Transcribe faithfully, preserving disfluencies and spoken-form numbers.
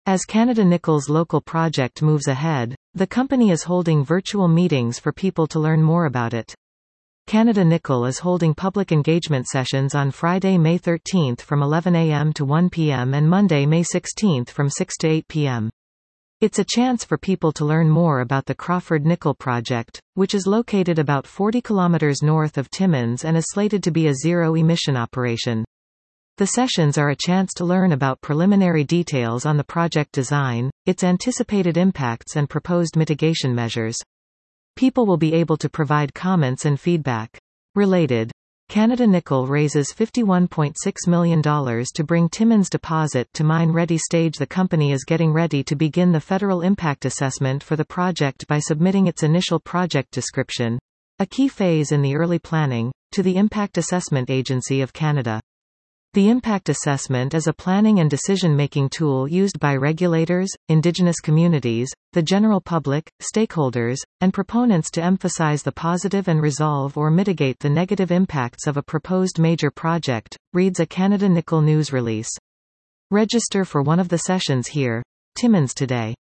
As Canada Nickel's local project moves ahead, the company is holding virtual meetings for people to learn more about it. Canada Nickel is holding public engagement sessions on Friday, May thirteenth from eleven a m to one p m and Monday, May sixteenth from six to eight p m It's a chance for people to learn more about the Crawford Nickel project, which is located about forty kilometers north of Timmins and is slated to be a zero-emission operation. The sessions are a chance to learn about preliminary details on the project design, its anticipated impacts and proposed mitigation measures. People will be able to provide comments and feedback. Related. Canada Nickel raises fifty-one point six million dollars to bring Timmins deposit to mine-ready stage. The company is getting ready to begin the federal impact assessment for the project by submitting its initial project description, a key phase in the early planning, to the Impact Assessment Agency of Canada. The impact assessment is a planning and decision-making tool used by regulators, Indigenous communities, the general public, stakeholders, and proponents to emphasize the positive and resolve or mitigate the negative impacts of a proposed major project, reads a Canada Nickel news release. Register for one of the sessions here. Timmins Today.